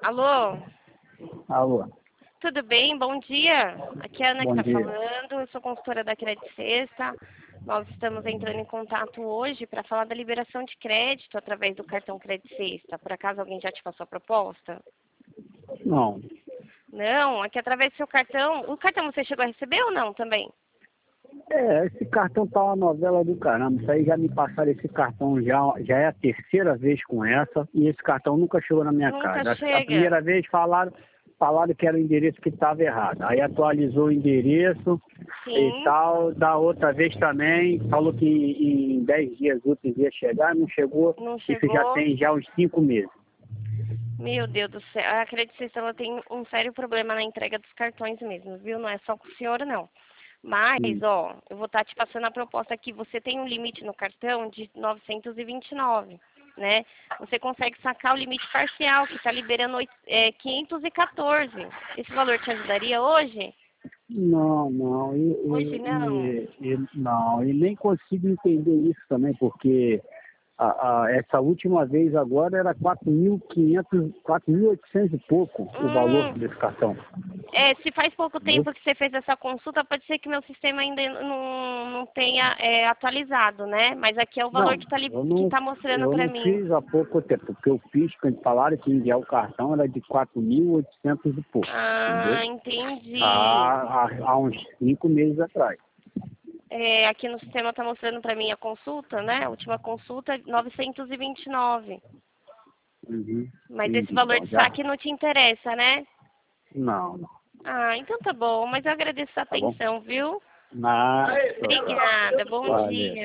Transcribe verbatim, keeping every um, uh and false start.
Alô? Alô, Tudo bem? Bom dia. Aqui é a Ana bom que está dia. falando. Eu sou consultora da Credit Sexta. Nós estamos entrando em contato hoje para falar da liberação de crédito através do cartão Credit Sexta. Por acaso alguém já te passou a proposta? Não, Não, aqui através do seu cartão. O cartão você chegou a receber ou não também? é, esse cartão tá uma novela do caramba. Isso aí já me passaram esse cartão, já, já é a terceira vez com essa, e esse cartão nunca chegou na minha Nunca casa. A, a chega. primeira vez falaram, falaram que era o endereço que estava errado. Aí atualizou o endereço e Sim, tal. Da outra vez também, falou que em dez dias úteis ia chegar, não chegou. não Isso já chegou. tem já uns cinco meses. Meu Deus do céu. A Credit Sexta ela tem um sério problema na entrega dos cartões mesmo, viu? Não é só com o senhor, não. Mas, Hum. ó, eu vou estar te passando a proposta aqui. Você tem um limite no cartão de novecentos e vinte e nove, né? Você consegue sacar o limite parcial, que está liberando oito- é, quinhentos e quatorze. Esse valor te ajudaria hoje? Não, não, e, Hoje não. e, e, e- não, e nem consigo entender isso também, porque a, a, essa última vez agora era quatro mil e quinhentos, quatro mil e oitocentos e pouco o valor Hum, desse cartão. é, se faz pouco Entendeu? tempo que você fez essa consulta, pode ser que meu sistema ainda não, não tenha é, atualizado, né? Mas aqui é o valor Não, que está eu que não, tá mostrando eu para não mim. fiz há pouco tempo, porque eu fiz, quando falaram que enviar o cartão era de quatro mil e oitocentos e pouco, entendeu? Ah, entendi. Há, há, há uns cinco meses atrás. É, aqui no sistema está mostrando para mim a consulta, né? A última consulta, novecentos e vinte e nove. Uhum, Mas esse entendi, valor então de já. saque não te interessa, né? Não, não, Ah, então tá bom. Mas eu agradeço a tá bom? atenção, viu? Nada. Obrigada. Bom Valeu. dia.